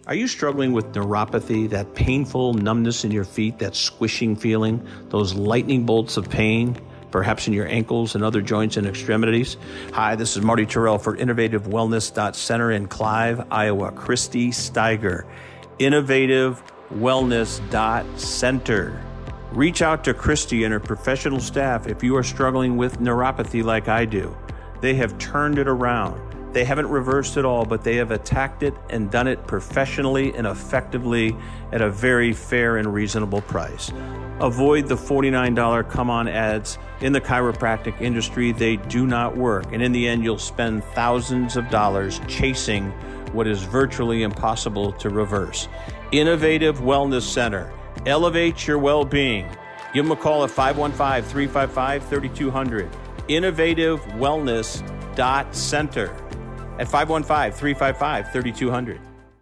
Are you struggling with neuropathy, that painful numbness in your feet, that squishing feeling, those lightning bolts of pain, perhaps in your ankles and other joints and extremities? Hi, this is Marty Terrell for InnovativeWellness.Center in Clive, Iowa. Christy Steiger, InnovativeWellness.Center. Reach out to Christy and her professional staff if you are struggling with neuropathy like I do. They have turned it around. They haven't reversed it all, but they have attacked it and done it professionally and effectively at a very fair and reasonable price. Avoid the $49 come-on ads in the chiropractic industry. They do not work. And in the end, you'll spend thousands of dollars chasing what is virtually impossible to reverse. Innovative Wellness Center. Elevate your well-being. Give them a call at 515-355-3200. InnovativeWellness.Center at 515-355-3200.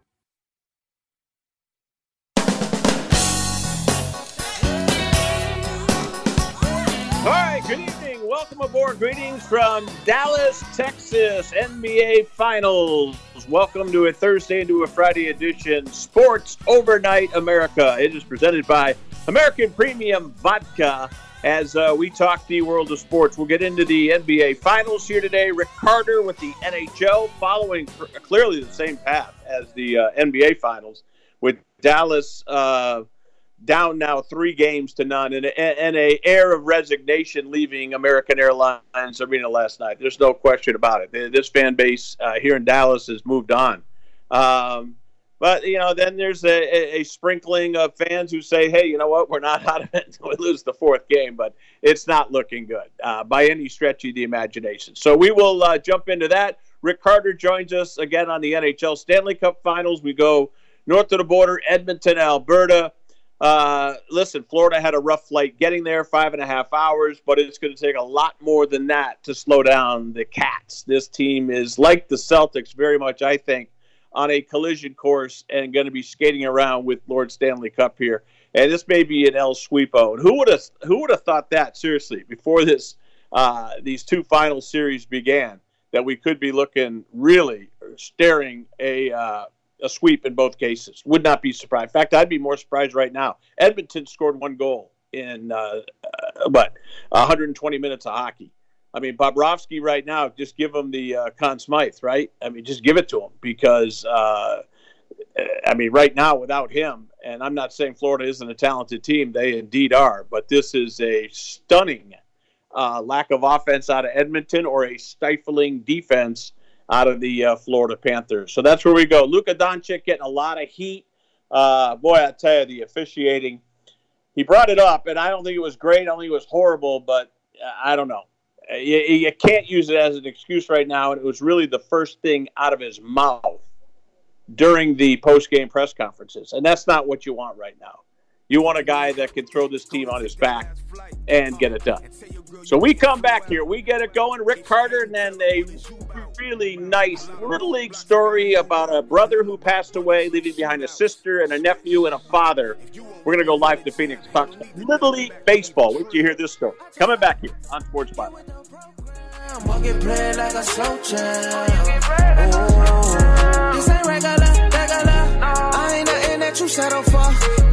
All right, good evening. Welcome aboard. Greetings from Dallas, Texas, NBA Finals. Welcome to a Thursday into a Friday edition, Sports Overnight America. It is presented by American Premium Vodka. As we talk the world of sports, we'll get into the NBA Finals here today. Rick Carter with the NHL following clearly the same path as the NBA Finals, with Dallas down now 3-0 and a air of resignation leaving American Airlines Arena last night. There's no question about it. This fan base here in Dallas has moved on. But, then there's a sprinkling of fans who say, hey, you know what, we're not out of it until we lose the fourth game. But it's not looking good by any stretch of the imagination. So we will jump into that. Rick Carter joins us again on the NHL Stanley Cup Finals. We go north of the border, Edmonton, Alberta. Listen, Florida had a rough flight getting there, 5.5 hours, but it's going to take a lot more than that to slow down the Cats. This team is like the Celtics very much, I think, on a collision course and going to be skating around with Lord Stanley Cup here. And this may be an El Sweepo. And who would have thought that, seriously, before these two final series began, that we could be looking really staring a sweep in both cases? Would not be surprised. In fact, I'd be more surprised right now. Edmonton scored 1 goal in 120 minutes of hockey. I mean, Bobrovsky right now, just give him the Conn Smythe, right? I mean, just give it to him because, right now without him, and I'm not saying Florida isn't a talented team, they indeed are, but this is a stunning lack of offense out of Edmonton or a stifling defense out of the Florida Panthers. So that's where we go. Luka Doncic getting a lot of heat. Boy, I tell you, the officiating, he brought it up, and I don't think it was great. I don't think it was horrible, but I don't know. You can't use it as an excuse right now, and it was really the first thing out of his mouth during the post-game press conferences, and that's not what you want right now. You want a guy that can throw this team on his back and get it done. So we come back here. We get it going. Rick Carter, and then a really nice Little League story about a brother who passed away, leaving behind a sister and a nephew and a father. We're going to go live to Phoenix. Talk about Little League baseball. Wait till you hear this story. Coming back here on Sports Byline. This ain't regular. I ain't nothing that you settle for.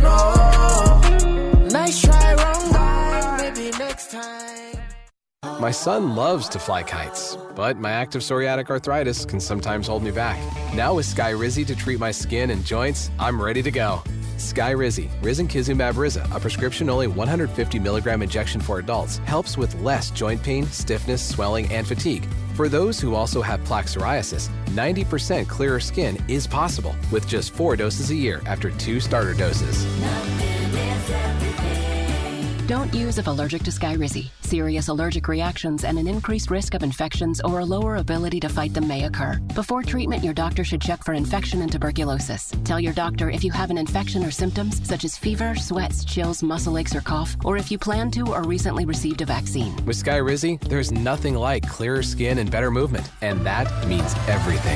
No. Nice try, wrong guy. Maybe next time. My son loves to fly kites, but my active psoriatic arthritis can sometimes hold me back. Now with Skyrizi to treat my skin and joints, I'm ready to go. Skyrizi, Risankizumab Riza, a prescription-only 150 milligram injection for adults, helps with less joint pain, stiffness, swelling, and fatigue. For those who also have plaque psoriasis, 90% clearer skin is possible with just 4 doses a year after 2 starter doses. Don't use if allergic to Skyrizi. Serious allergic reactions and an increased risk of infections or a lower ability to fight them may occur. Before treatment, your doctor should check for infection and tuberculosis. Tell your doctor if you have an infection or symptoms such as fever, sweats, chills, muscle aches, or cough, or if you plan to or recently received a vaccine. With Skyrizi, there's nothing like clearer skin and better movement, and that means everything.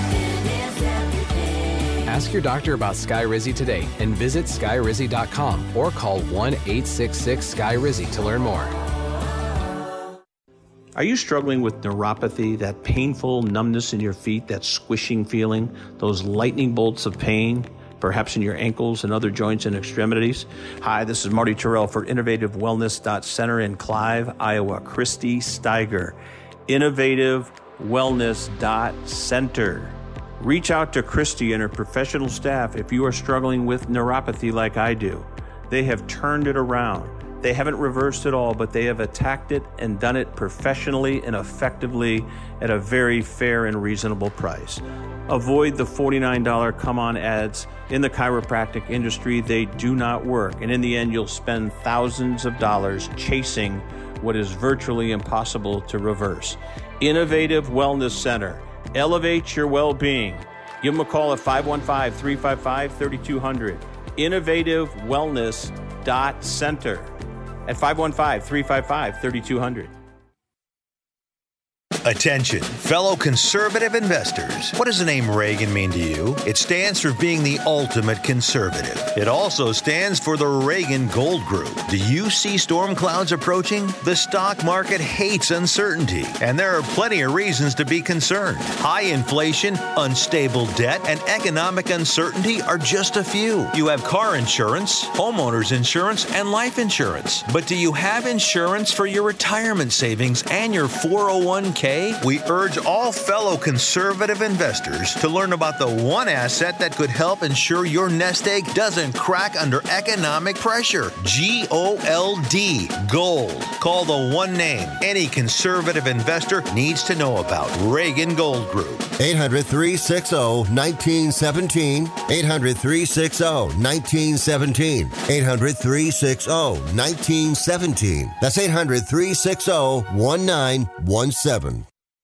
Ask your doctor about Skyrizi today and visit Skyrizi.com or call 1-866-SKYRIZI to learn more. Are you struggling with neuropathy, that painful numbness in your feet, that squishing feeling, those lightning bolts of pain, perhaps in your ankles and other joints and extremities? Hi, this is Marty Terrell for InnovativeWellness.Center in Clive, Iowa. Christy Steiger, InnovativeWellness.Center. Reach out to Christy and her professional staff if you are struggling with neuropathy like I do. They have turned it around. They haven't reversed it all, but they have attacked it and done it professionally and effectively at a very fair and reasonable price. Avoid the $49 come-on ads in the chiropractic industry. They do not work. And in the end, you'll spend thousands of dollars chasing what is virtually impossible to reverse. Innovative Wellness Center. Elevate your well-being. Give them a call at 515-355-3200. InnovativeWellness.Center at 515-355-3200. Attention, fellow conservative investors. What does the name Reagan mean to you? It stands for being the ultimate conservative. It also stands for the Reagan Gold Group. Do you see storm clouds approaching? The stock market hates uncertainty, and there are plenty of reasons to be concerned. High inflation, unstable debt, and economic uncertainty are just a few. You have car insurance, homeowners insurance, and life insurance. But do you have insurance for your retirement savings and your 401k? We urge all fellow conservative investors to learn about the one asset that could help ensure your nest egg doesn't crack under economic pressure. GOLD. Gold. Call the one name any conservative investor needs to know about. Reagan Gold Group. 800-360-1917. 800-360-1917. 800-360-1917. That's 800-360-1917.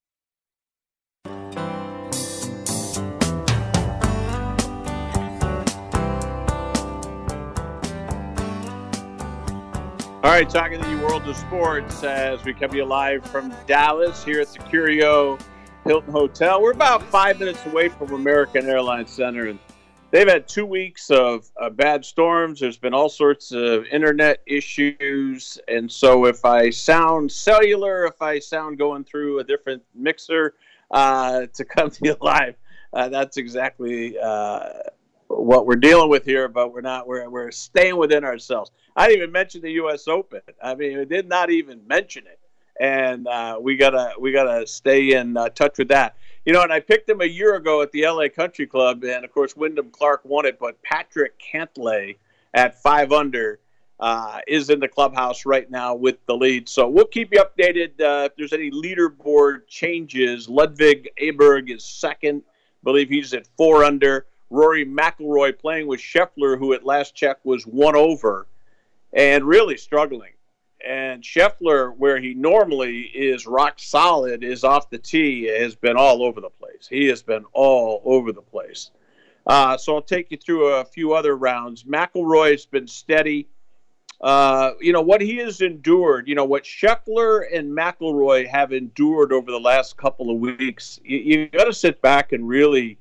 All right, talking to you world of sports as we come to you live from Dallas here at the Curio Hilton Hotel. We're about 5 minutes away from American Airlines Center, and they've had 2 weeks of bad storms. There's been all sorts of internet issues, and so if I sound cellular, if I sound going through a different mixer to come to you live, that's exactly what we're dealing with here, but we're staying within ourselves. I didn't even mention the U.S. Open. I mean, I did not even mention it, and we gotta stay in touch with that. You know, and I picked him a year ago at the L.A. Country Club, and of course Wyndham Clark won it, but Patrick Cantlay at 5 under is in the clubhouse right now with the lead. So we'll keep you updated if there's any leaderboard changes. Ludwig Aberg is second. I believe he's at 4 under. Rory McIlroy playing with Scheffler, who at last check was 1 over, and really struggling. And Scheffler, where he normally is rock solid, is off the tee, has been all over the place. He has been all over the place. So I'll take you through a few other rounds. McIlroy's been steady. You know, what he has endured, you know, what Scheffler and McIlroy have endured over the last couple of weeks, you got to sit back and really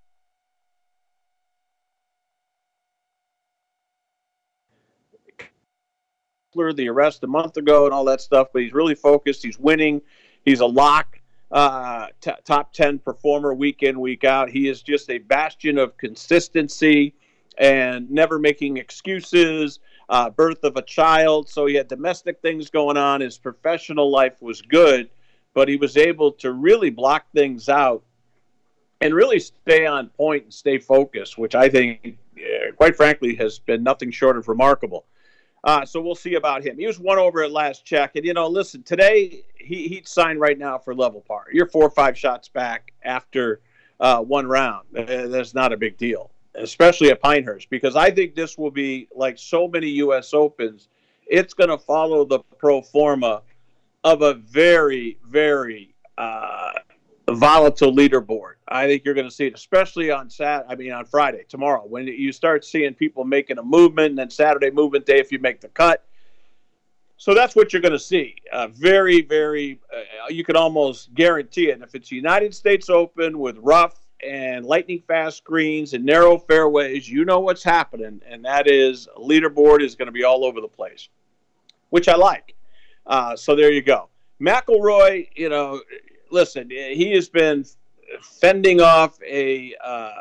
the arrest a month ago and all that stuff, but he's really focused. He's winning. He's a lock, top 10 performer week in, week out. He is just a bastion of consistency and never making excuses, birth of a child. So he had domestic things going on. His professional life was good, but he was able to really block things out and really stay on point and stay focused, which I think, quite frankly, has been nothing short of remarkable. So we'll see about him. He was 1 over at last check. And, you know, listen, today he'd sign right now for level par. You're 4 or 5 shots back after one round. That's not a big deal, especially at Pinehurst, because I think this will be like so many U.S. Opens. It's going to follow the pro forma of a very, very volatile leaderboard. I think you're going to see it, especially on Friday, tomorrow, when you start seeing people making a movement, and then Saturday movement day if you make the cut. So that's what you're going to see. Very, very, you can almost guarantee it. And if it's United States Open with rough and lightning fast greens and narrow fairways, you know what's happening, and that is leaderboard is going to be all over the place, which I like. So there you go. McIlroy, listen, he has been fending off a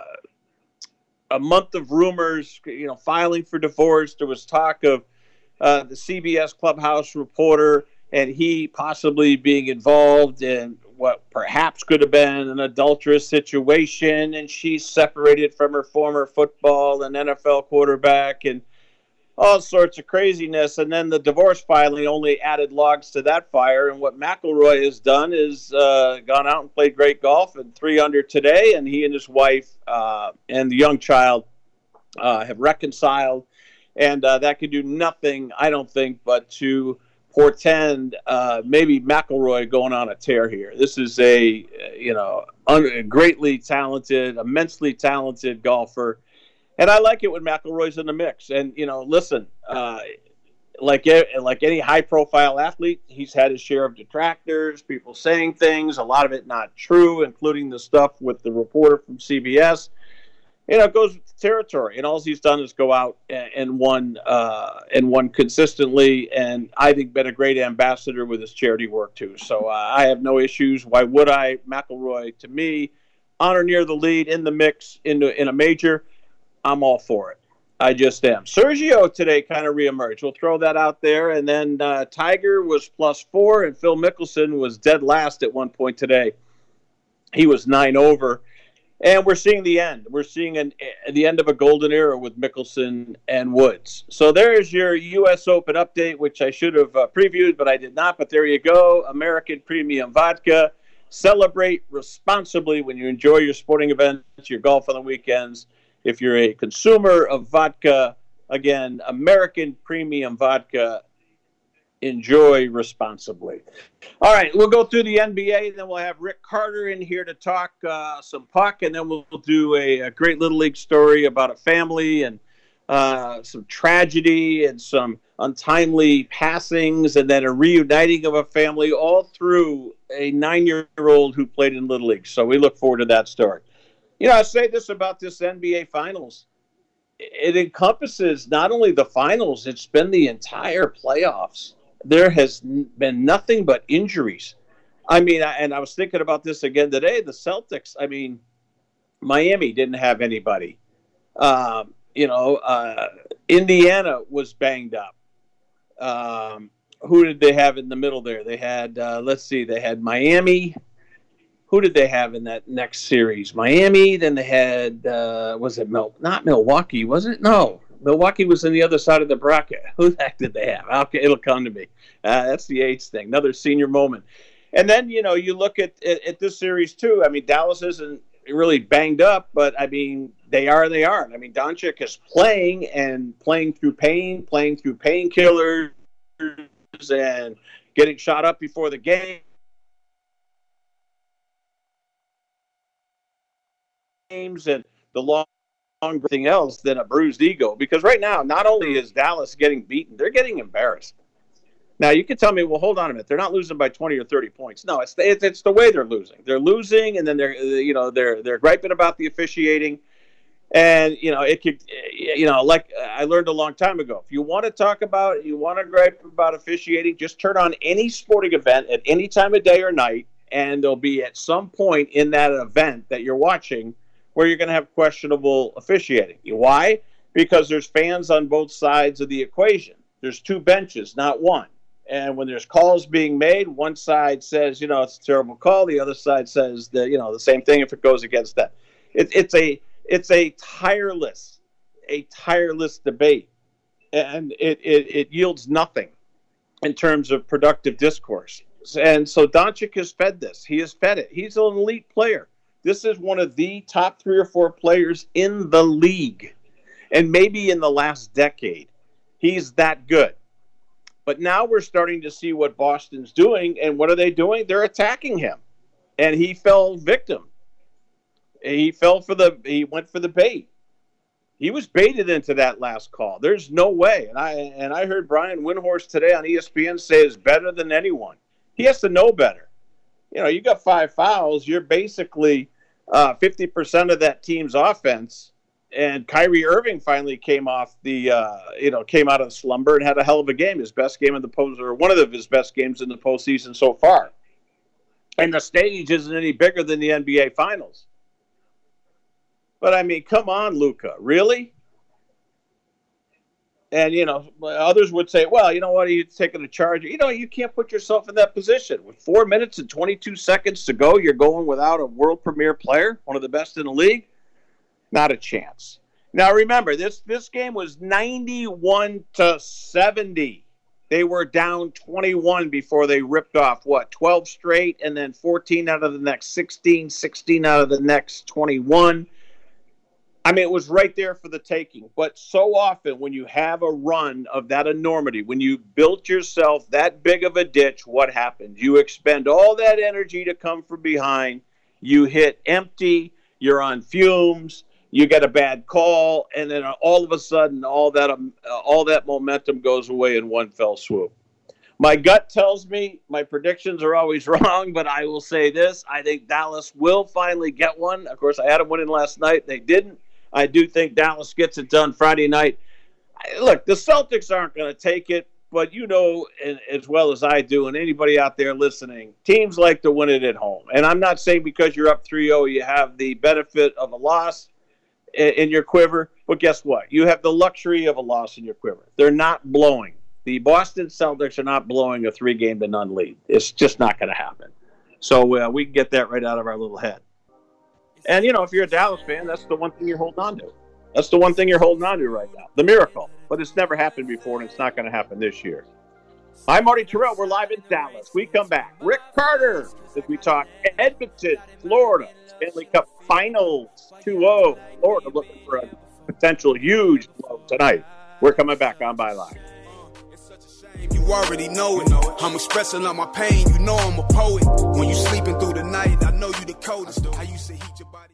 month of rumors, filing for divorce. There was talk of the CBS Clubhouse reporter and he possibly being involved in what perhaps could have been an adulterous situation, and she's separated from her former football and NFL quarterback and all sorts of craziness. And then the divorce filing only added logs to that fire. And what McIlroy has done is gone out and played great golf and 3 under today, and he and his wife and the young child have reconciled. And that could do nothing, I don't think, but to portend maybe McIlroy going on a tear here. This is a greatly talented, immensely talented golfer, and I like it when McIlroy's in the mix. And listen, like any high-profile athlete, he's had his share of detractors, people saying things, a lot of it not true, including the stuff with the reporter from CBS. It goes with the territory, and all he's done is go out and won consistently, and I think been a great ambassador with his charity work too. So I have no issues. Why would I? McIlroy, to me, on or near the lead, in the mix, in a major, I'm all for it. I just am. Sergio today kind of reemerged. We'll throw that out there, and then Tiger was +4, and Phil Mickelson was dead last at one point today. He was 9 over. And we're seeing the end. We're seeing the end of a golden era with Mickelson and Woods. So there's your U.S. Open update, which I should have previewed, but I did not. But there you go. American Premium Vodka. Celebrate responsibly when you enjoy your sporting events, your golf on the weekends. If you're a consumer of vodka, again, American Premium Vodka. Enjoy responsibly. All right, we'll go through the NBA, and then we'll have Rick Carter in here to talk some puck, and then we'll do a great Little League story about a family and some tragedy and some untimely passings, and then a reuniting of a family, all through a 9-year-old who played in Little League. So we look forward to that story. I say this about this NBA Finals. It encompasses not only the finals, it's been the entire playoffs. There has been nothing but injuries. I mean, and I was thinking about this again today. The Celtics, Miami didn't have anybody. Indiana was banged up. Who did they have in the middle there? They had, they had Miami. Who did they have in that next series? Miami. Then they had, not Milwaukee, was it? No. Milwaukee was on the other side of the bracket. Who the heck did they have? Okay, it'll come to me. That's the H thing. Another senior moment. And then, you look at this series, too. Dallas isn't really banged up, but, they are and they aren't. Doncic is playing through pain, playing through painkillers, and getting shot up before the game. Games and the longer thing else than a bruised ego, because right now not only is Dallas getting beaten, they're getting embarrassed. Now you can tell me, well, hold on a minute, they're not losing by 20 or 30 points. No, it's the way they're losing. They're losing, and then they're griping about the officiating, and it could, like I learned a long time ago, if you want to gripe about officiating, just turn on any sporting event at any time of day or night, and there'll be at some point in that event that you're watching where you're going to have questionable officiating. Why? Because there's fans on both sides of the equation. There's 2 benches, not one. And when there's calls being made, one side says, it's a terrible call. The other side says that, the same thing if it goes against that. It's a tireless debate, and it yields nothing in terms of productive discourse. And so Doncic has fed this. He has fed it. He's an elite player. This is one of the top 3 or 4 players in the league, and maybe in the last decade. He's that good. But now we're starting to see what Boston's doing, and what are they doing? They're attacking him, and he fell victim. He went for the bait. He was baited into that last call. There's no way. And I heard Brian Windhorst today on ESPN say it's better than anyone. He has to know better. You got 5 fouls. You're basically 50% of that team's offense And Kyrie Irving finally came out of the slumber and had a hell of a game. His best game in the post, or one of his best games in the postseason so far. And the stage isn't any bigger than the NBA Finals. But I mean, come on, Luka, really? And, others would say, well, you know what, he's taking a charge. You can't put yourself in that position. With 4 minutes and 22 seconds to go, you're going without a world premier player, one of the best in the league? Not a chance. Now, remember, this game was 91-70. They were down 21 before they ripped off, 12 straight, and then 14 out of the next 16, 16 out of the next 21. I mean, it was right there for the taking. But so often when you have a run of that enormity, when you built yourself that big of a ditch, what happens? You expend all that energy to come from behind. You hit empty. You're on fumes. You get a bad call. And then all of a sudden, all that momentum goes away in one fell swoop. My gut tells me my predictions are always wrong, but I will say this. I think Dallas will finally get one. Of course, I had them winning last night. They didn't. I do think Dallas gets it done Friday night. Look, the Celtics aren't going to take it, but as well as I do, and anybody out there listening, teams like to win it at home. And I'm not saying because you're up 3-0, you have the benefit of a loss in your quiver, but guess what? You have the luxury of a loss in your quiver. They're not blowing. The Boston Celtics are not blowing a 3-0 lead. It's just not going to happen. So we can get that right out of our little head. And, if you're a Dallas fan, that's the one thing you're holding on to. That's the one thing you're holding on to right now. The miracle. But it's never happened before, and it's not going to happen this year. I'm Marty Terrell. We're live in Dallas. We come back. Rick Carter, as we talk Edmonton, Florida, Stanley Cup Finals 2-0. Florida looking for a potential huge blow tonight. We're coming back on Byline. You already know it. I'm expressing all my pain. You know I'm a poet. When you sleeping through the night, I know you the coldest. I used to heat your body.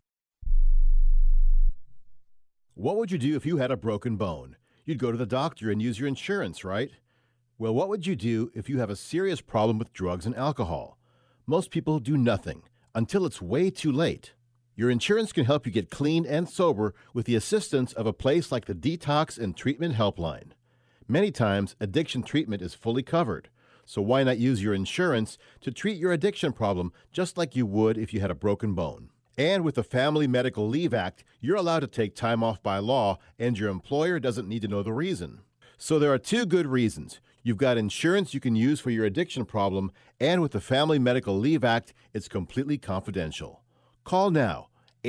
What would you do if you had a broken bone? You'd go to the doctor and use your insurance, right? Well, what would you do if you have a serious problem with drugs and alcohol? Most people do nothing until it's way too late. Your insurance can help you get clean and sober with the assistance of a place like the Detox and Treatment Helpline. Many times, addiction treatment is fully covered, so why not use your insurance to treat your addiction problem just like you would if you had a broken bone? And with the Family Medical Leave Act, you're allowed to take time off by law, and your employer doesn't need to know the reason. So there are two good reasons. You've got insurance you can use for your addiction problem, and with the Family Medical Leave Act, it's completely confidential. Call now,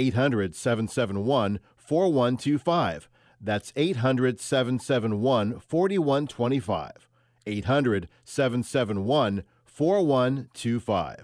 800-771-4125. That's 800-771-4125. 800-771-4125.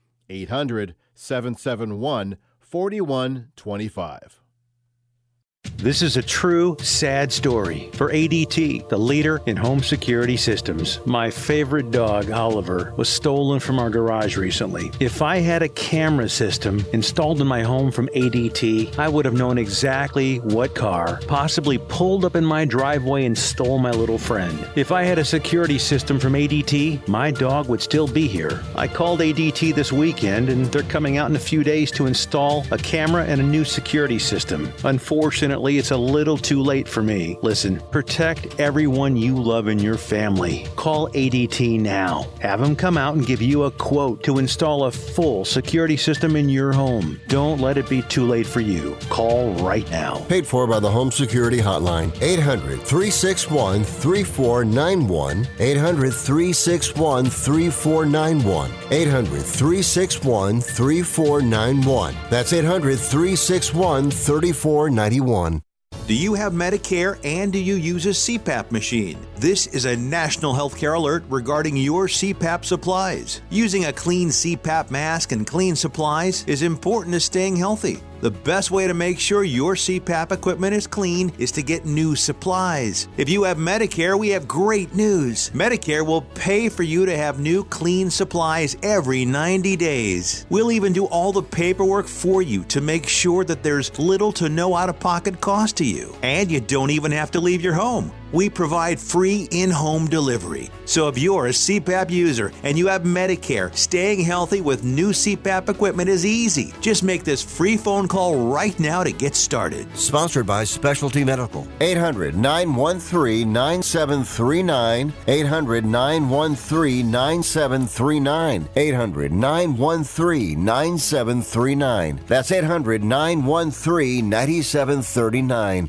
800-771-4125. This is a true, sad story for ADT, the leader in home security systems. My favorite dog, Oliver, was stolen from our garage recently. If I had a camera system installed in my home from ADT, I would have known exactly what car possibly pulled up in my driveway and stole my little friend. If I had a security system from ADT, my dog would still be here. I called ADT this weekend, and they're coming out in a few days to install a camera and a new security system. Unfortunately, it's a little too late for me. Listen, protect everyone you love in your family. Call ADT now. Have them come out and give you a quote to install a full security system in your home. Don't let it be too late for you. Call right now. Paid for by the Home Security Hotline. 800-361-3491. 800-361-3491. 800-361-3491. That's 800-361-3491. Do you have Medicare and do you use a CPAP machine? This is a national healthcare alert regarding your CPAP supplies. Using a clean CPAP mask and clean supplies is important to staying healthy. The best way to make sure your CPAP equipment is clean is to get new supplies. If you have Medicare, we have great news. Medicare will pay for you to have new clean supplies every 90 days. We'll even do all the paperwork for you to make sure that there's little to no out-of-pocket cost to you. And you don't even have to leave your home. we provide free in-home delivery. So if you're a CPAP user and you have Medicare, staying healthy with new CPAP equipment is easy. Just make this free phone call right now to get started. Sponsored by Specialty Medical. 800-913-9739. 800-913-9739. 800-913-9739. That's 800-913-9739.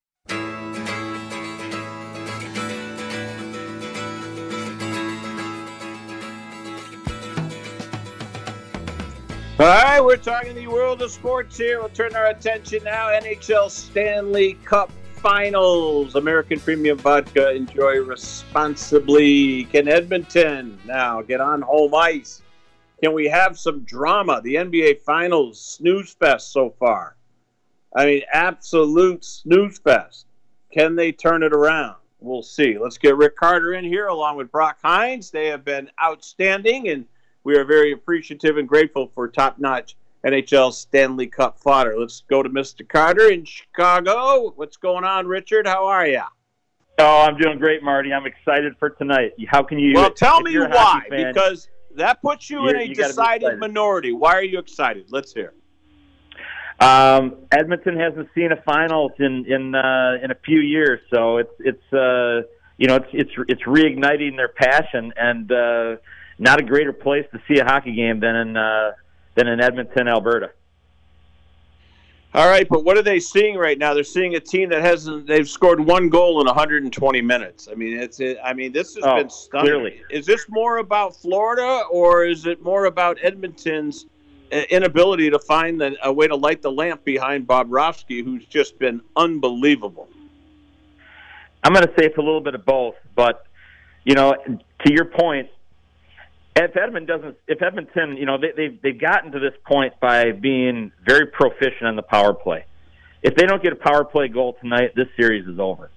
All right, we're talking the world of sports here. We'll turn our attention now. NHL Stanley Cup Finals. American Premium Vodka. Enjoy responsibly. Can Edmonton now get on home ice? Can we have some drama? The NBA Finals, snooze fest so far. I mean, absolute snooze fest. Can they turn it around? We'll see. Let's get Rick Carter in here along with Brock Hines. They have been outstanding, and we are very appreciative and grateful for top-notch NHL Stanley Cup fodder. Let's go to Mr. Carter in Chicago. What's going on, Richard? How are you? Oh, I'm doing great, Marty. I'm excited for tonight. How can you? Well, tell me why, because that puts you in a decided minority. Why are you excited? Let's hear. Edmonton hasn't seen a finals in a few years, so it's reigniting their passion, and not a greater place to see a hockey game than in Edmonton, Alberta. All right, but what are they seeing right now? They're seeing a team that they've scored one goal in 120 minutes. I mean, this has been stunning. Clearly. Is this more about Florida, or is it more about Edmonton's inability to find a way to light the lamp behind Bobrovsky, who's just been unbelievable? I'm going to say it's a little bit of both, but to your point, if Edmonton, they've gotten to this point by being very proficient on the power play. If they don't get a power play goal tonight, this series is over.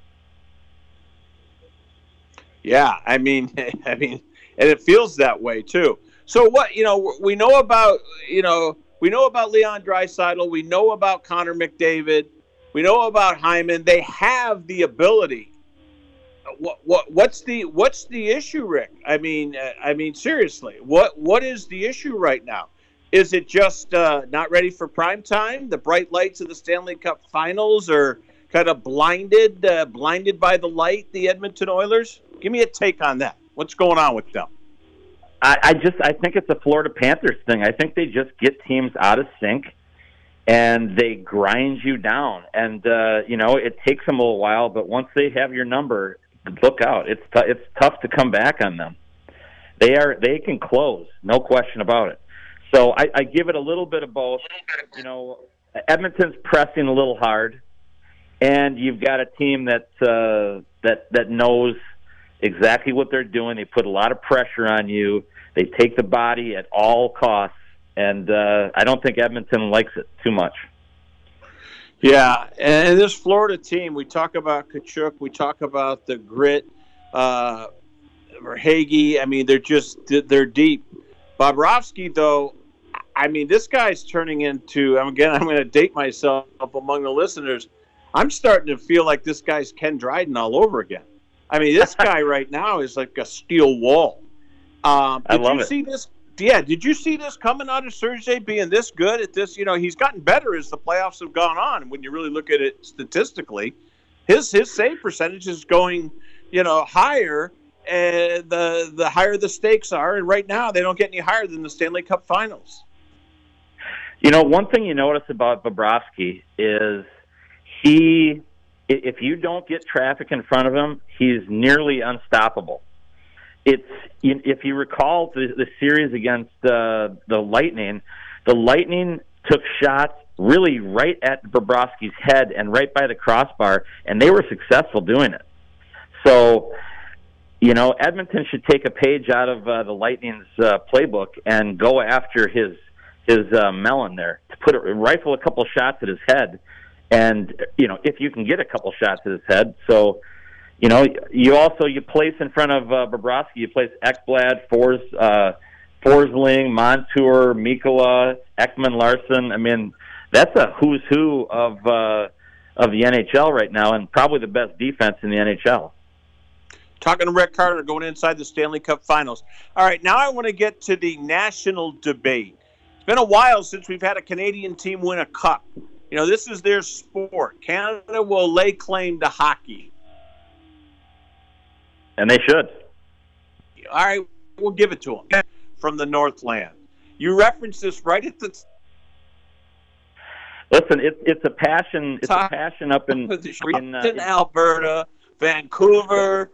Yeah, I mean, and it feels that way too. So what, we know about Leon Draisaitl, we know about Connor McDavid, we know about Hyman. They have the ability. What's the issue, Rick? I mean, seriously, what is the issue right now? Is it just not ready for prime time? The bright lights of the Stanley Cup Finals are kind of blinded by the light. The Edmonton Oilers. Give me a take on that. What's going on with them? I think it's a Florida Panthers thing. I think they just get teams out of sync, and they grind you down. And it takes them a little while, but once they have your number, look out. It's tough to come back on them. They can close, no question about it. So I give it a little bit of both. Edmonton's pressing a little hard, and you've got a team that knows exactly what they're doing. They put a lot of pressure on you. They take the body at all costs, and I don't think Edmonton likes it too much. Yeah, and this Florida team, we talk about Tkachuk, we talk about the grit, Verhaeghe. I mean, they're deep. Bobrovsky, though, I mean, this guy's turning into, I'm going to date myself among the listeners. I'm starting to feel like this guy's Ken Dryden all over again. I mean, this guy right now is like a steel wall. I love it. See this? Yeah, did you see this coming out of Sergei being this good at this? He's gotten better as the playoffs have gone on. And when you really look at it statistically, his save percentage is going, higher, and the higher the stakes are. And right now, they don't get any higher than the Stanley Cup Finals. One thing you notice about Bobrovsky is if you don't get traffic in front of him, he's nearly unstoppable. If you recall the series against the Lightning took shots really right at Bobrovsky's head and right by the crossbar, and they were successful doing it. So, Edmonton should take a page out of the Lightning's playbook and go after his melon there, to rifle a couple shots at his head, and if you can get a couple shots at his head. So. You place in front of Bobrovsky, you place Ekblad, Forsling, Montour, Mikkola, Ekman Larson. I mean, that's a who's who of of the NHL right now, and probably the best defense in the NHL. Talking to Rick Carter, going inside the Stanley Cup Finals. All right, now I want to get to the national debate. It's been a while since we've had a Canadian team win a cup. You know, this is their sport. Canada will lay claim to hockey. And they should. All right, we'll give it to them from the Northland. You referenced this right at the Listen, it's a passion. It's a passion up in Alberta, Vancouver.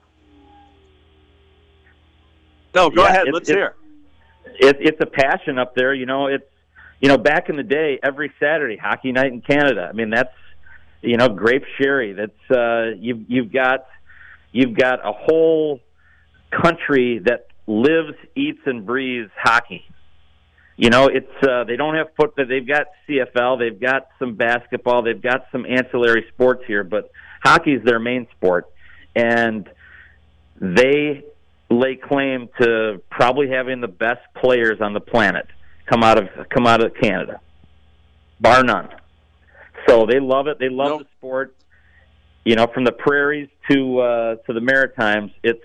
No, go ahead. Let's hear. It's a passion up there. You know, back in the day, every Saturday, hockey night in Canada. I mean, that's, grape sherry. That's you've got a whole country that lives, eats, and breathes hockey. You know, it's they don't have football. They've got CFL. They've got some basketball. They've got some ancillary sports here, but hockey is their main sport, and they lay claim to probably having the best players on the planet come out of Canada, bar none. So they love it. They love the sport. You know, from the prairies to the Maritimes, it's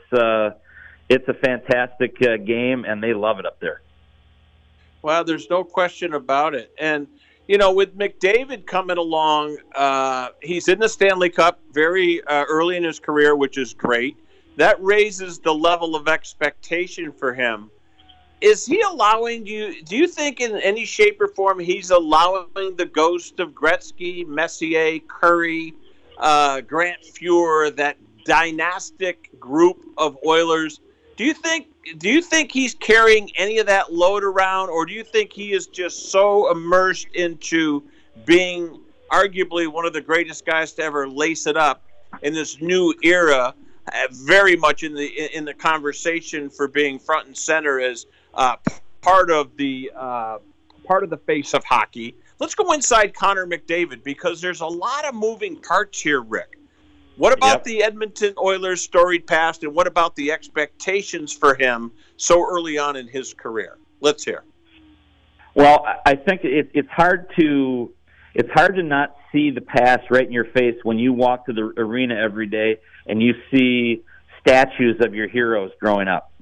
a fantastic game, and they love it up there. Well, there's no question about it. And, with McDavid coming along, he's in the Stanley Cup very early in his career, which is great. That raises the level of expectation for him. Is he allowing you, do you think in any shape or form he's allowing the ghost of Gretzky, Messier, Curry, Grant Fuhr, that dynastic group of Oilers? Do you think he's carrying any of that load around, or do you think he is just so immersed into being arguably one of the greatest guys to ever lace it up in this new era, very much in the conversation for being front and center as part of the face of hockey? Let's go inside Connor McDavid, because there's a lot of moving parts here, Rick. What about the Edmonton Oilers' storied past, and what about the expectations for him so early on in his career? Let's hear. Well, I think it's hard to not see the past right in your face when you walk to the arena every day and you see statues of your heroes growing up,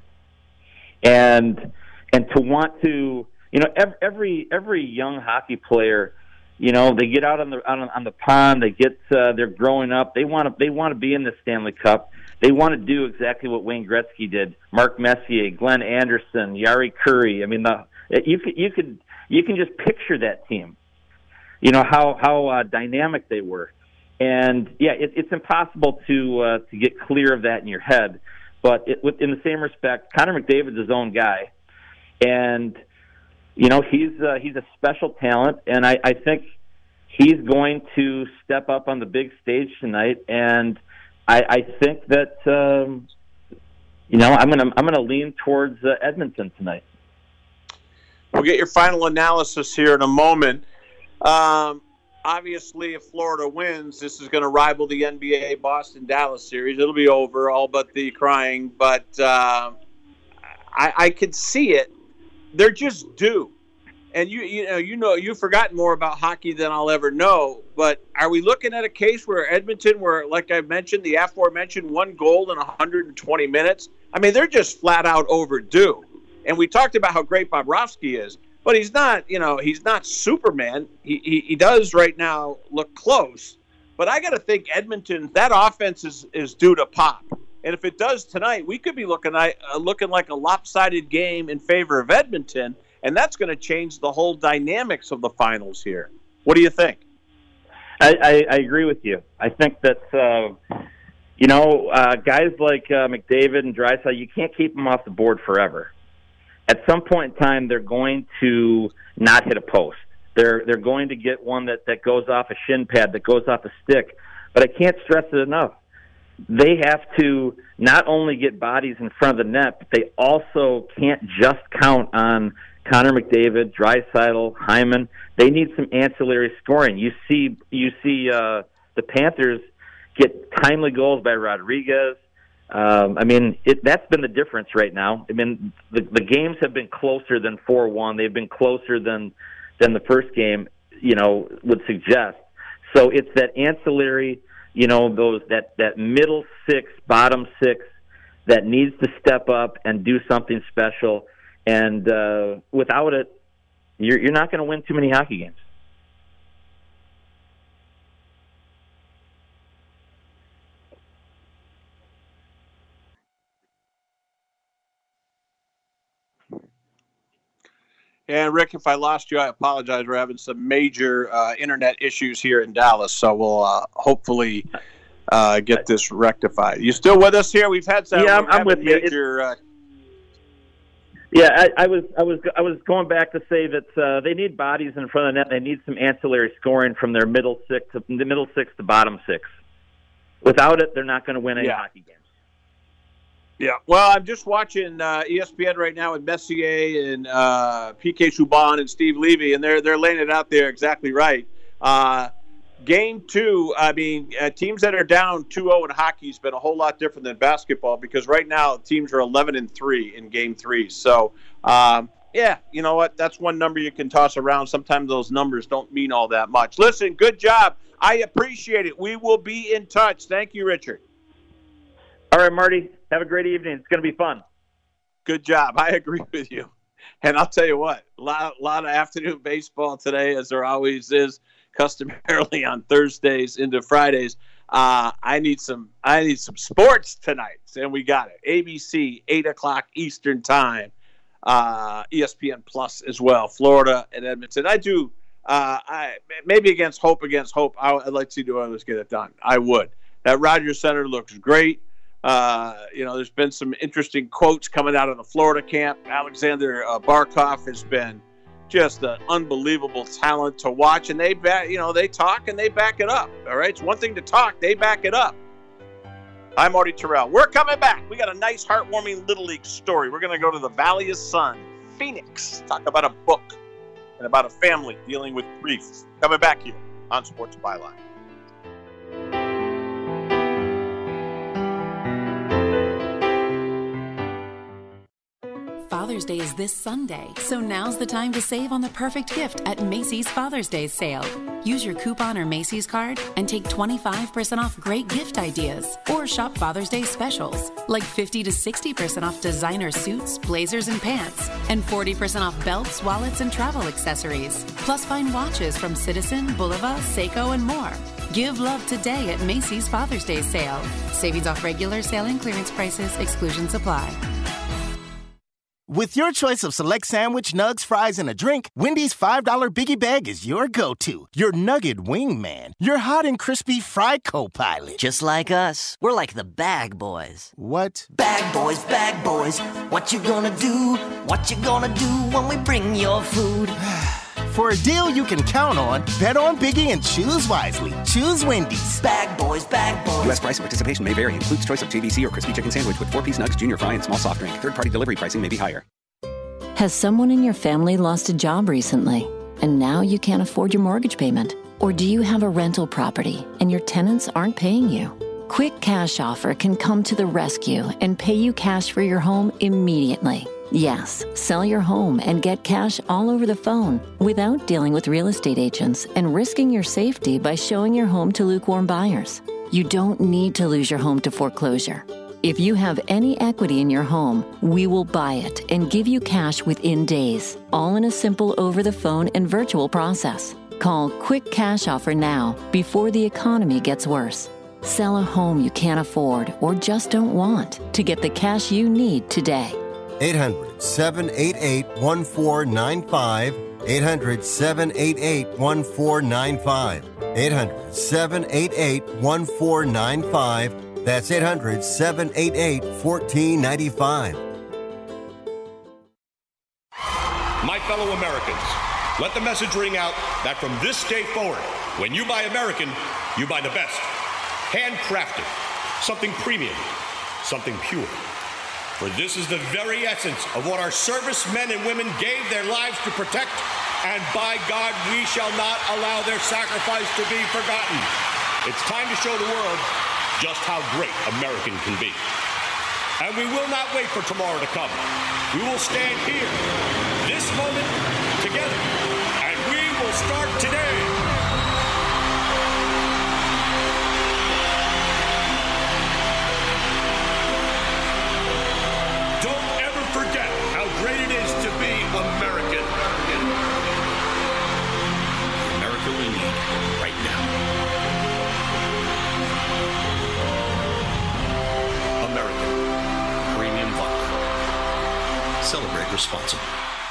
and to want to, every young hockey player. They get out on the pond. They're growing up. They want to be in the Stanley Cup. They want to do exactly what Wayne Gretzky did. Mark Messier, Glenn Anderson, Jari Kurri. I mean, you can just picture that team. How dynamic they were, and it's impossible to get clear of that in your head. But in the same respect, Connor McDavid's his own guy, and he's a special talent, and I think he's going to step up on the big stage tonight. And I think that I'm gonna lean towards Edmonton tonight. We'll get your final analysis here in a moment. Obviously, if Florida wins, this is going to rival the NBA Boston-Dallas series. It'll be over, all but the crying. But I could see it. They're just due. And you've forgotten more about hockey than I'll ever know. But are we looking at a case where Edmonton, where, like I mentioned, the aforementioned 1 goal in 120 minutes? I mean, they're just flat out overdue. And we talked about how great Bobrovsky is, but he's not Superman. He does right now look close. But I got to think Edmonton, that offense is due to pop. And if it does tonight, we could be looking like a lopsided game in favor of Edmonton, and that's going to change the whole dynamics of the finals here. What do you think? I agree with you. I think that, guys like McDavid and Draisaitl, you can't keep them off the board forever. At some point in time, they're going to not hit a post. They're going to get one that goes off a shin pad, that goes off a stick. But I can't stress it enough. They have to not only get bodies in front of the net, but they also can't just count on Connor McDavid, Draisaitl, Hyman. They need some ancillary scoring. You see the Panthers get timely goals by Rodriguez. That's been the difference right now. I mean, the games have been closer than 4-1. They've been closer than the first game, would suggest. So it's that ancillary, that middle six, bottom six that needs to step up and do something special. And without it, you're not going to win too many hockey games. And Rick, if I lost you, I apologize. We're having some major internet issues here in Dallas, so we'll hopefully get this rectified. You still with us here? We've had some. Yeah, I'm with major, you. I was going back to say that they need bodies in front of the net. They need some ancillary scoring from their middle six to bottom six. Without it, they're not going to win any hockey games. Yeah, well, I'm just watching ESPN right now with Messier and PK Subban and Steve Levy, and they're laying it out there exactly right. Game 2, teams that are down 2-0 in hockey has been a whole lot different than basketball because right now teams are 11-3 in Game 3. So, you know what? That's one number you can toss around. Sometimes those numbers don't mean all that much. Listen, good job. I appreciate it. We will be in touch. Thank you, Richard. All right, Marty. Have a great evening. It's going to be fun. Good job. I agree with you. And I'll tell you what, a lot of afternoon baseball today, as there always is, customarily on Thursdays into Fridays. I need some sports tonight, and we got it. ABC, 8 o'clock Eastern Time, ESPN Plus as well, Florida and Edmonton. I do, maybe against hope, I'd like to see the Oilers get it done. I would. That Rogers Center looks great. There's been some interesting quotes coming out of the Florida camp. Alexander Barkov has been just an unbelievable talent to watch, and they talk and they back it up. All right, it's one thing to talk; they back it up. I'm Marty Terrell. We're coming back. We got a nice, heartwarming Little League story. We're going to go to the Valley of Sun, Phoenix, talk about a book and about a family dealing with grief. Coming back here on Sports Byline. Father's Day is this Sunday, so now's the time to save on the perfect gift at Macy's Father's Day sale. Use your coupon or Macy's card and take 25% off great gift ideas, or shop Father's Day specials like 50 to 60% off designer suits, blazers, and pants, and 40% off belts, wallets, and travel accessories. Plus, find watches from Citizen, Bulova, Seiko, and more. Give love today at Macy's Father's Day sale. Savings off regular sale and clearance prices. Exclusions apply. With your choice of select sandwich, nugs, fries, and a drink, Wendy's $5 Biggie Bag is your go-to. Your nugget wingman. Your hot and crispy fry co-pilot. Just like us. We're like the Bag Boys. What? Bag Boys, what you gonna do? What you gonna do when we bring your food? For a deal you can count on, bet on Biggie and choose wisely. Choose Wendy's. Bag Boys. U.S. price and participation may vary. Includes choice of JVC or crispy chicken sandwich with 4-piece nugs, junior fry, and small soft drink. Third-party delivery pricing may be higher. Has someone in your family lost a job recently, and now you can't afford your mortgage payment? Or do you have a rental property and your tenants aren't paying you? Quick Cash Offer can come to the rescue and pay you cash for your home immediately. Yes, sell your home and get cash all over the phone without dealing with real estate agents and risking your safety by showing your home to lukewarm buyers. You don't need to lose your home to foreclosure. If you have any equity in your home, we will buy it and give you cash within days, all in a simple over-the-phone and virtual process. Call Quick Cash Offer now before the economy gets worse. Sell a home you can't afford or just don't want to get the cash you need today. 800-788-1495. 800-788-1495. 800-788-1495. That's 800-788-1495. My fellow Americans, let the message ring out that from this day forward, when you buy American, you buy the best. Handcrafted, something premium, something pure. For this is the very essence of what our servicemen and women gave their lives to protect, and by God, we shall not allow their sacrifice to be forgotten. It's time to show the world just how great American can be. And we will not wait for tomorrow to come. We will stand here, this moment, together, and we will start today. responsibly.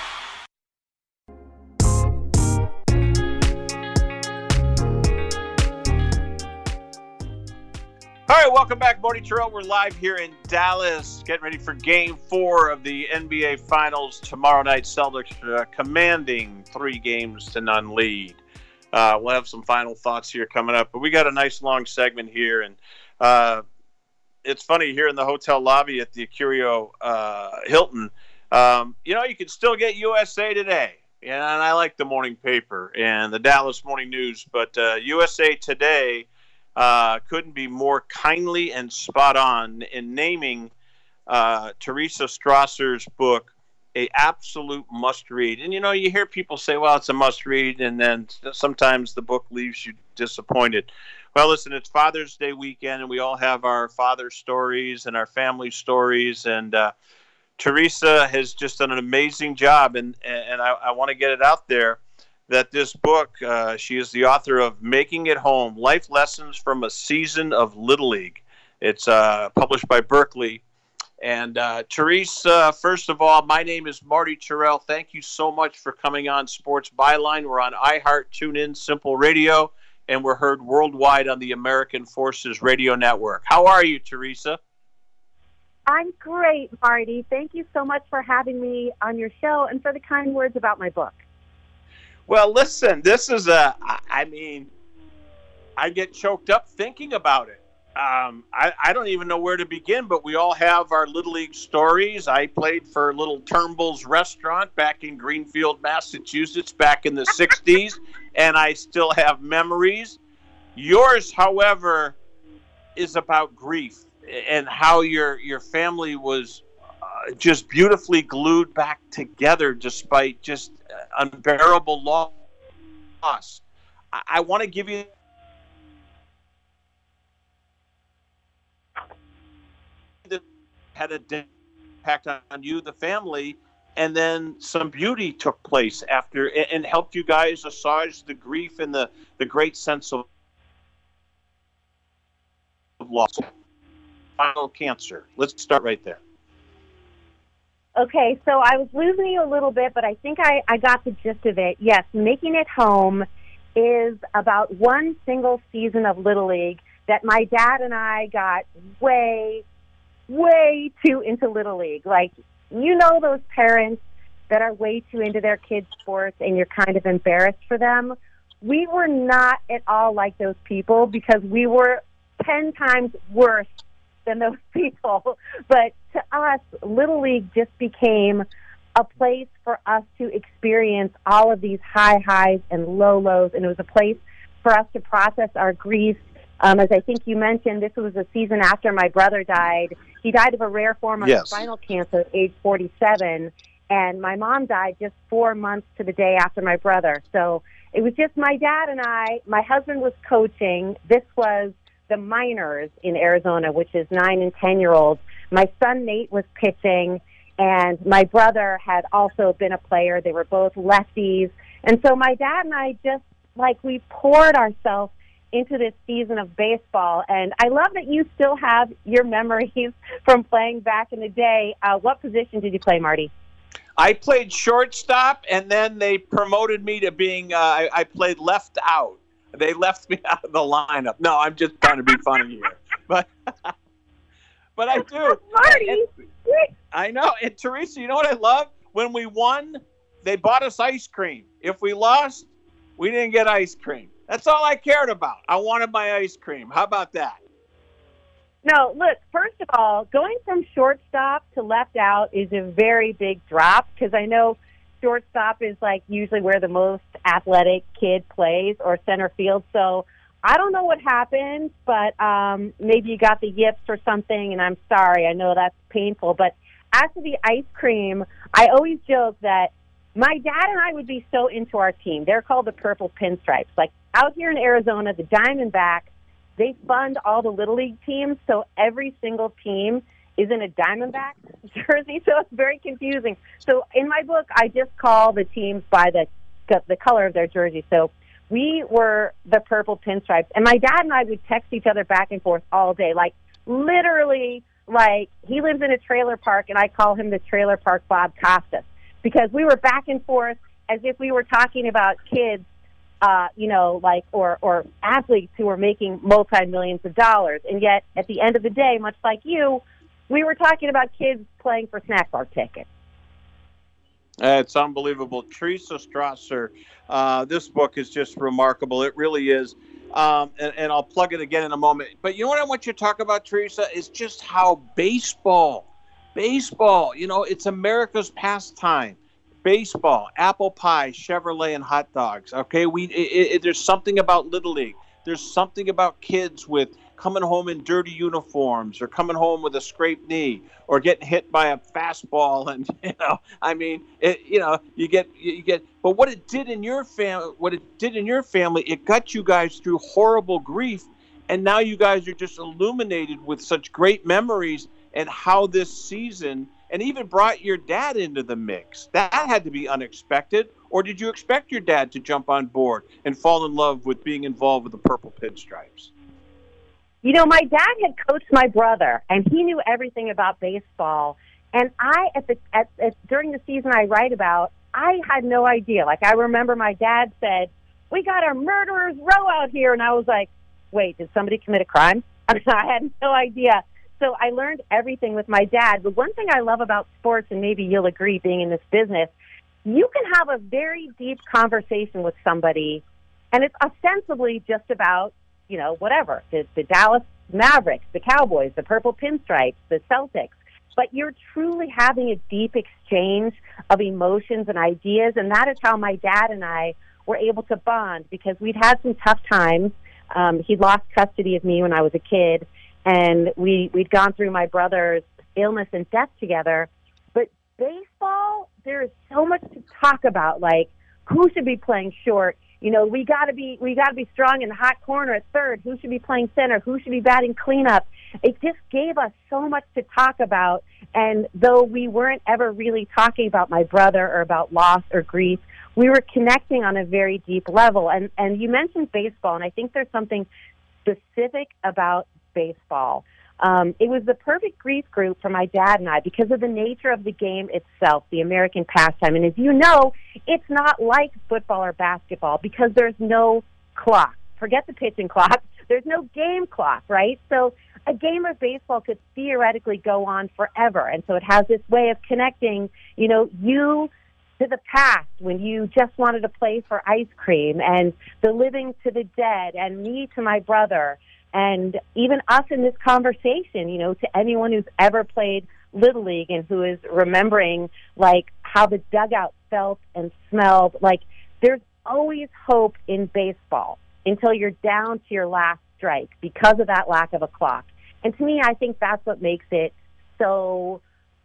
All right, welcome back, Marty Terrell. We're live here in Dallas, getting ready for Game 4 of the NBA Finals tomorrow night. Celtics commanding 3-0 lead. We'll have some final thoughts here coming up, but we got a nice long segment here, and it's funny here in the hotel lobby at the Curio Hilton. You can still get USA Today, and I like the morning paper and the Dallas Morning News, but USA Today couldn't be more kindly and spot on in naming Teresa Strasser's book a absolute must-read. And, you hear people say, well, it's a must-read, and then sometimes the book leaves you disappointed. Well, listen, it's Father's Day weekend, and we all have our father stories and our family stories, and Teresa has just done an amazing job, and I want to get it out there that this book, she is the author of Making It Home, Life Lessons from a Season of Little League. It's published by Berkeley. And Teresa, first of all, my name is Marty Terrell. Thank you so much for coming on Sports Byline. We're on iHeart, TuneIn, Simple Radio, and we're heard worldwide on the American Forces Radio Network. How are you, Teresa? I'm great, Marty. Thank you so much for having me on your show and for the kind words about my book. Well, listen, this is I get choked up thinking about it. I don't even know where to begin, but we all have our Little League stories. I played for Little Turnbull's Restaurant back in Greenfield, Massachusetts, back in the 60s, and I still have memories. Yours, however, is about grief and how your family was just beautifully glued back together despite just unbearable loss. I want to give you that had an impact on you, the family, and then some beauty took place after and helped you guys assuage the grief and the great sense of loss. Final cancer. Let's start right there. Okay, so I was losing you a little bit, but I think I got the gist of it. Yes, Making It Home is about one single season of Little League that my dad and I got way too into Little League. Like, those parents that are way too into their kids' sports and you're kind of embarrassed for them. We were not at all like those people because we were 10 times worse than those people. But to us, Little League just became a place for us to experience all of these high highs and low lows, and it was a place for us to process our grief. As I think you mentioned, this was a season after my brother died. He died of a rare form of spinal cancer at age 47, and my mom died just 4 months to the day after my brother. So it was just my dad and I. My husband was coaching. This was the minors in Arizona, which is 9 and 10-year-olds. My son Nate was pitching, and my brother had also been a player. They were both lefties. And so my dad and I just, we poured ourselves into this season of baseball. And I love that you still have your memories from playing back in the day. What position did you play, Marty? I played shortstop, and then they promoted me to being, I played left out. They left me out of the lineup. No, I'm just trying to be funny here. But I do. Marty! I know. And Teresa, you know what I love? When we won, they bought us ice cream. If we lost, we didn't get ice cream. That's all I cared about. I wanted my ice cream. How about that? No, look, first of all, going from shortstop to left out is a very big drop because I know shortstop is usually where the most athletic kid plays, or center field. So I don't know what happened, but maybe you got the yips or something, and I'm sorry. I know that's painful. But as to the ice cream, I always joke that my dad and I would be so into our team. They're called the Purple Pinstripes. Out here in Arizona, the Diamondbacks, they fund all the Little League teams, so every single team is in a Diamondback jersey, so it's very confusing. So in my book, I just call the teams by the color of their jersey. So we were the Purple Pinstripes, and my dad and I would text each other back and forth all day, literally, he lives in a trailer park, and I call him the Trailer Park Bob Costas. because we were back and forth as if we were talking about kids, or athletes who were making multi-millions of dollars. And yet, at the end of the day, much like you, we were talking about kids playing for snack bar tickets. It's unbelievable. Teresa Strasser, this book is just remarkable. It really is. And I'll plug it again in a moment. But you know what I want you to talk about, Teresa, is just how baseball, it's America's pastime. Baseball, apple pie, Chevrolet, and hot dogs. Okay, there's something about Little League. There's something about kids with coming home in dirty uniforms, or coming home with a scraped knee, or getting hit by a fastball, and you get. But what it did in your family, it got you guys through horrible grief, and now you guys are just illuminated with such great memories, and how this season. And even brought your dad into the mix. That had to be unexpected. Or did you expect your dad to jump on board and fall in love with being involved with the Purple Pinstripes? My dad had coached my brother, and he knew everything about baseball. And I, during the season I write about, I had no idea. Like, I remember my dad said, "We got a murderer's row out here." And I was like, wait, did somebody commit a crime? I had no idea. So I learned everything with my dad. But one thing I love about sports, and maybe you'll agree being in this business, you can have a very deep conversation with somebody, and it's ostensibly just about, whatever, the Dallas Mavericks, the Cowboys, the Purple Pinstripes, the Celtics. But you're truly having a deep exchange of emotions and ideas, and that is how my dad and I were able to bond, because we'd had some tough times. He lost custody of me when I was a kid, and we'd gone through my brother's illness and death together. But baseball, there is so much to talk about, like who should be playing short. We got to be strong in the hot corner at third. Who should be playing center? Who should be batting cleanup? It just gave us so much to talk about. And though we weren't ever really talking about my brother or about loss or grief, we were connecting on a very deep level. And you mentioned baseball, and I think there's something specific about baseball. It was the perfect grief group for my dad and I because of the nature of the game itself, the American pastime. And as you know, it's not like football or basketball because there's no clock. Forget the pitching clock. There's no game clock, right? So a game of baseball could theoretically go on forever. And so it has this way of connecting, you to the past when you just wanted to play for ice cream, and the living to the dead, and me to my brother. And even us in this conversation, to anyone who's ever played Little League and who is remembering, like, how the dugout felt and smelled, like, there's always hope in baseball until you're down to your last strike because of that lack of a clock. And to me, I think that's what makes it so,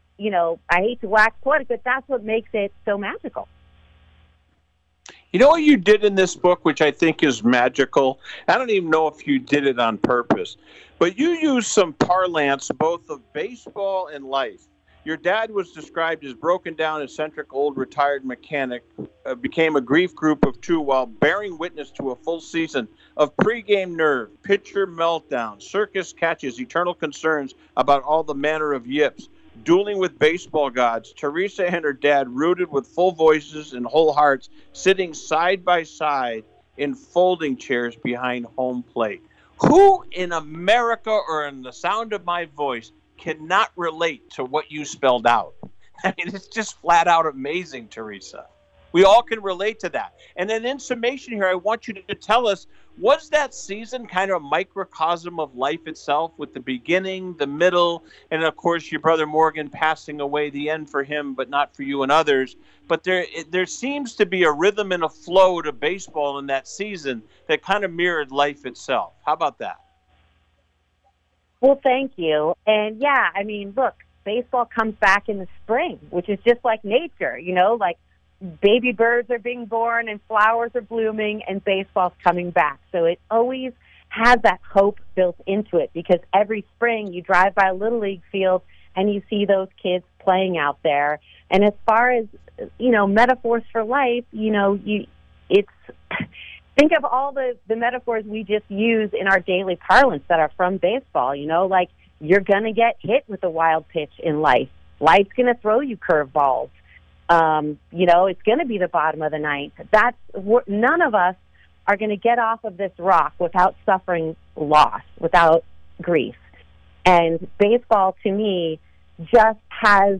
I hate to wax poetic, but that's what makes it so magical. You know what you did in this book, which I think is magical? I don't even know if you did it on purpose, but you used some parlance both of baseball and life. Your dad was described as broken down, eccentric, old, retired mechanic, became a grief group of two while bearing witness to a full season of pregame nerve, pitcher meltdown, circus catches, eternal concerns about all the manner of yips. Dueling with baseball gods, Teresa and her dad rooted with full voices and whole hearts, sitting side by side in folding chairs behind home plate. Who in America or in the sound of my voice cannot relate to what you spelled out? I mean, it's just flat out amazing, Teresa. We all can relate to that. And then in summation here, I want you to tell us, was that season kind of a microcosm of life itself with the beginning, the middle, and of course your brother Morgan passing away, the end for him, but not for you and others. But there seems to be a rhythm and a flow to baseball in that season that kind of mirrored life itself. How about that? Well, thank you. And yeah, I mean, look, baseball comes back in the spring, which is just like nature, like baby birds are being born and flowers are blooming and baseball's coming back. So it always has that hope built into it because every spring you drive by a Little League field and you see those kids playing out there. And as far as, metaphors for life, it's think of all the metaphors we just use in our daily parlance that are from baseball, like you're going to get hit with a wild pitch in life. Life's going to throw you curveballs. It's going to be the bottom of the ninth. None of us are going to get off of this rock without suffering loss, without grief. And baseball, to me, just has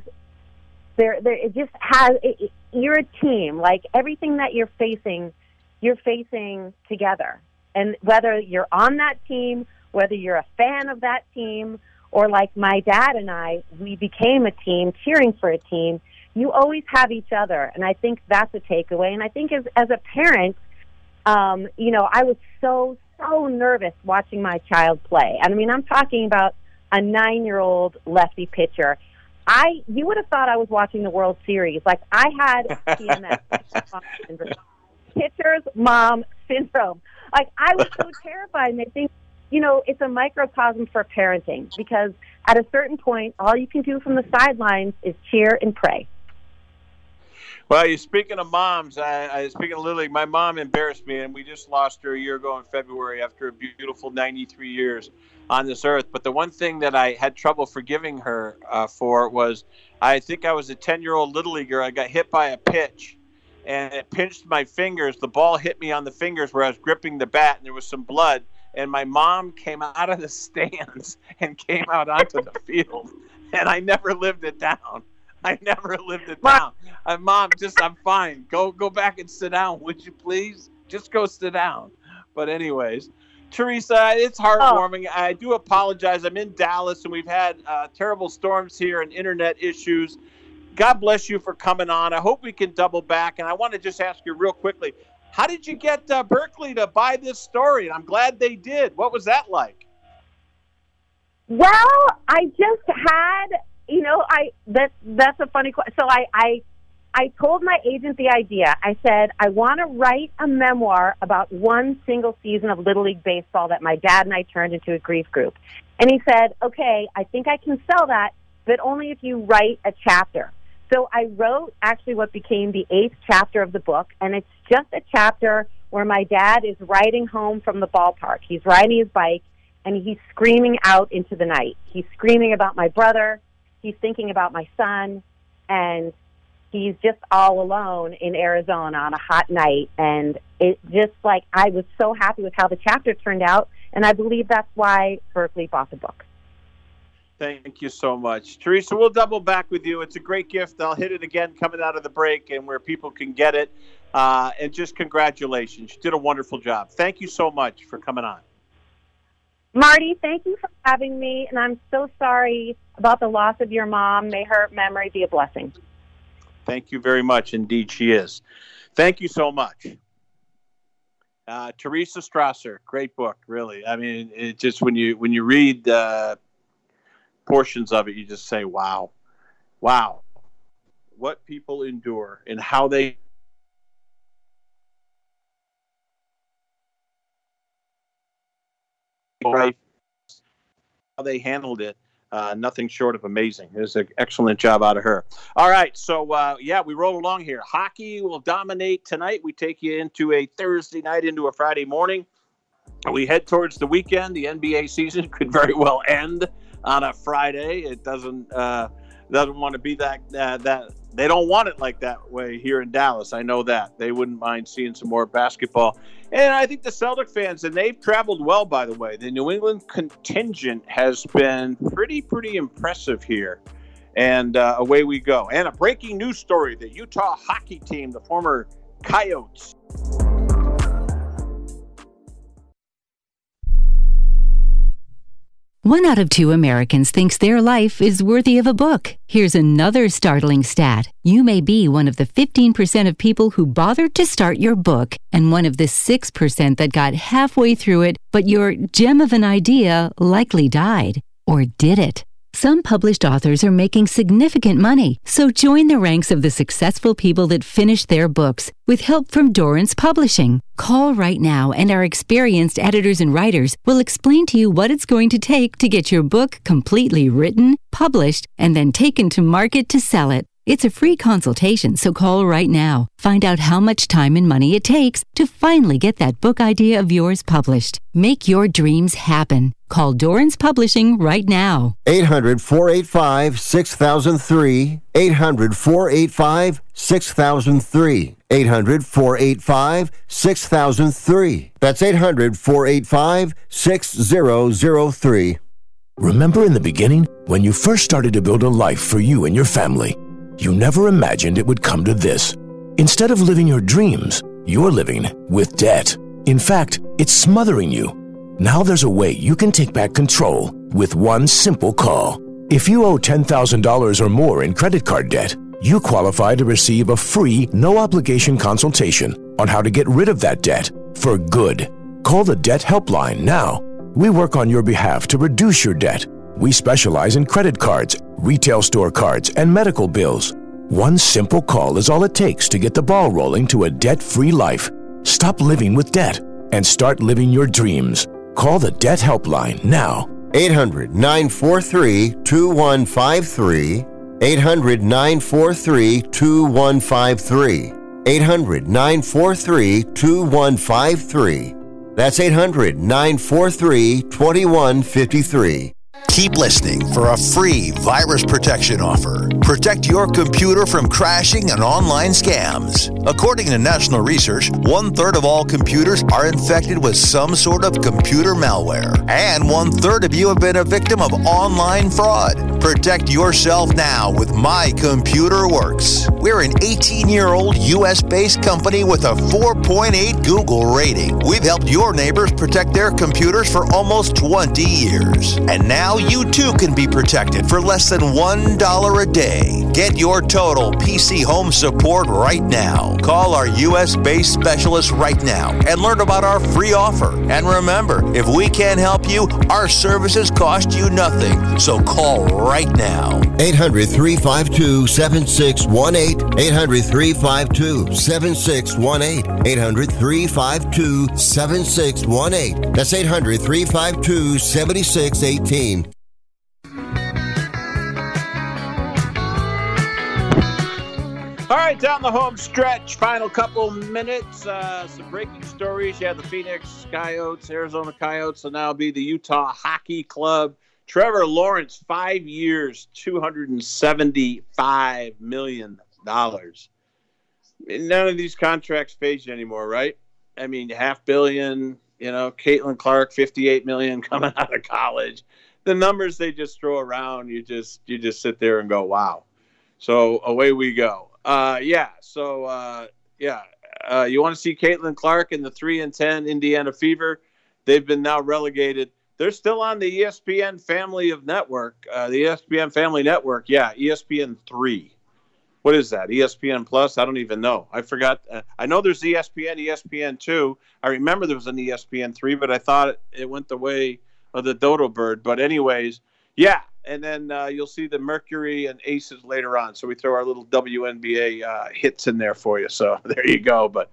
you're a team. Like, everything that you're facing together. And whether you're on that team, whether you're a fan of that team, or like my dad and I, we became a team, cheering for a team, you always have each other. And I think that's a takeaway. And I think as a parent, I was so nervous watching my child play. I mean, I'm talking about a 9-year-old lefty pitcher. You would have thought I was watching the World Series. Like, I had PMS, pitcher's mom syndrome. Like, I was so terrified. And I think, it's a microcosm for parenting, because at a certain point, all you can do from the sidelines is cheer and pray. Well, you're speaking of moms. Speaking of Little League, my mom embarrassed me, and we just lost her a year ago in February after a beautiful 93 years on this earth. But the one thing that I had trouble forgiving her for was, I think I was a 10-year-old Little Leaguer. I got hit by a pitch, and it pinched my fingers. The ball hit me on the fingers where I was gripping the bat, and there was some blood. And my mom came out of the stands and came out onto the field, and I never lived it down. Mom, I'm fine. Go back and sit down, would you please? Just go sit down. But anyways, Teresa, it's heartwarming. I do apologize. I'm in Dallas, and we've had terrible storms here and internet issues. God bless you for coming on. I hope we can double back. And I want to just ask you real quickly, how did you get Berkeley to buy this story? And I'm glad they did. What was that like? Well, I just had, that's a funny question. So I told my agent the idea. I said, I want to write a memoir about one single season of Little League baseball that my dad and I turned into a grief group. And he said, okay, I think I can sell that, but only if you write a chapter. So I wrote actually what became the 8th chapter of the book, and it's just a chapter where my dad is riding home from the ballpark. He's riding his bike, and he's screaming out into the night. He's screaming about my brother. He's thinking about my son, and he's just all alone in Arizona on a hot night. And it just, like, I was so happy with how the chapter turned out, and I believe that's why Berkeley bought the book. Thank you so much. Teresa, we'll double back with you. It's a great gift. I'll hit it again coming out of the break and where people can get it. And just congratulations. You did a wonderful job. Thank you so much for coming on. Marty, thank you for having me. And I'm so sorry about the loss of your mom. May her memory be a blessing. Thank you very much. Indeed, she is. Thank you so much. Teresa Strasser, great book, really. I mean, it just when you read portions of it, you just say, wow, what people endure and how they handled it. Nothing short of amazing. It was an excellent job out of her. All right, so we roll along here. Hockey will dominate tonight. We take you into a Thursday night, into a Friday morning. We head towards the weekend. The NBA season could very well end on a Friday. It doesn't want to be that they don't want it like that way here in Dallas. I know that they wouldn't mind seeing some more basketball. And I think the Celtic fans, and they've traveled well, by the way. The New England contingent has been pretty impressive here. And away we go. And a breaking news story: the Utah hockey team, the former Coyotes. One out of 2 Americans thinks their life is worthy of a book. Here's another startling stat. You may be one of the 15% of people who bothered to start your book, and one of the 6% that got halfway through it, but your gem of an idea likely died. Or did it? Some published authors are making significant money, so join the ranks of the successful people that finished their books with help from Dorrance Publishing. Call right now, and our experienced editors and writers will explain to you what it's going to take to get your book completely written, published, and then taken to market to sell it. It's a free consultation, so call right now. Find out how much time and money it takes to finally get that book idea of yours published. Make your dreams happen. Call Dorrance Publishing right now. 800-485-6003. 800-485-6003. 800-485-6003. That's 800-485-6003. Remember in the beginning, when you first started to build a life for you and your family, you never imagined it would come to this. Instead of living your dreams, you're living with debt. In fact, it's smothering you. Now there's a way you can take back control with one simple call. If you owe $10,000 or more in credit card debt, you qualify to receive a free, no-obligation consultation on how to get rid of that debt for good. Call the Debt Helpline now. We work on your behalf to reduce your debt. We specialize in credit cards, retail store cards, and medical bills. One simple call is all it takes to get the ball rolling to a debt-free life. Stop living with debt and start living your dreams. Call the Debt Helpline now. 800-943-2153. 800-943-2153. 800-943-2153. That's 800-943-2153. Keep listening for a free virus protection offer. Protect your computer from crashing and online scams. According to national research, 1/3 of all computers are infected with some sort of computer malware. And 1/3 of you have been a victim of online fraud. Protect yourself now with My Computer Works. We're an 18-year-old U.S.-based company with a 4.8 Google rating. We've helped your neighbors protect their computers for almost 20 years. And now you too can be protected for less than $1 a day. Get your total PC home support right now. Call our U.S.-based specialist right now and learn about our free offer. And remember, if we can't help you, our services cost you nothing. So call right now. 800-352-7618. 800-352-7618. 800-352-7618. That's 800-352-7618. All right, down the home stretch, final couple minutes. Some breaking stories. You have the Phoenix Coyotes, Arizona Coyotes, will now be the Utah Hockey Club. Trevor Lawrence, 5 years, $275 million. None of these contracts phase you anymore, right? I mean, $500 million, Caitlin Clark, $58 million coming out of college. The numbers they just throw around, you just sit there and go, wow. So away we go. You want to see Caitlin Clark and the 3-10 Indiana Fever. They've been now relegated. They're still on the ESPN family of network. The ESPN family network, ESPN 3. What is that? ESPN Plus? I don't even know. I forgot. I know there's ESPN, ESPN 2. I remember there was an ESPN 3, but I thought it went the way of the dodo bird. But anyways, and then you'll see the Mercury and Aces later on. So we throw our little WNBA hits in there for you. So there you go. But,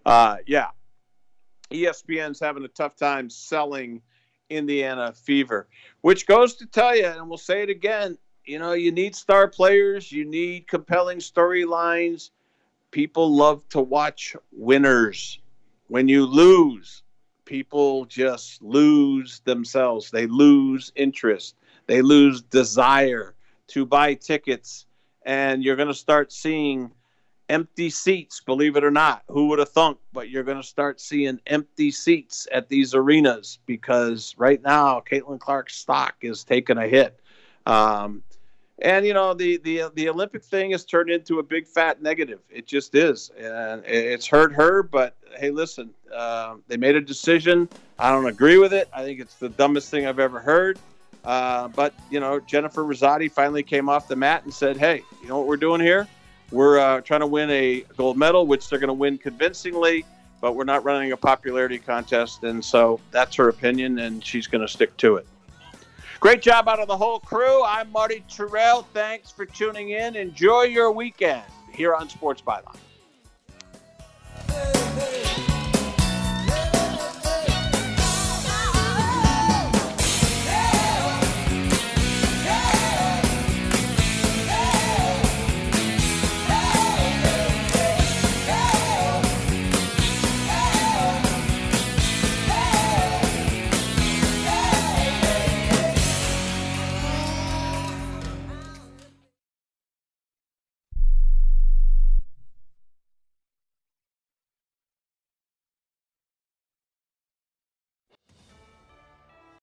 ESPN's having a tough time selling Indiana Fever, which goes to tell you, and we'll say it again, you need star players. You need compelling storylines. People love to watch winners. When you lose, people just lose themselves. They lose interest. They lose desire to buy tickets. And you're going to start seeing empty seats, believe it or not. Who would have thunk? But you're going to start seeing empty seats at these arenas because right now Caitlin Clark's stock is taking a hit. The Olympic thing has turned into a big fat negative. It just is. And it's hurt her, but hey, listen, they made a decision. I don't agree with it. I think it's the dumbest thing I've ever heard. But Jennifer Rosati finally came off the mat and said, hey, you know what we're doing here? We're trying to win a gold medal, which they're going to win convincingly, but we're not running a popularity contest. And so that's her opinion, and she's going to stick to it. Great job out of the whole crew. I'm Marty Terrell. Thanks for tuning in. Enjoy your weekend here on Sports Byline.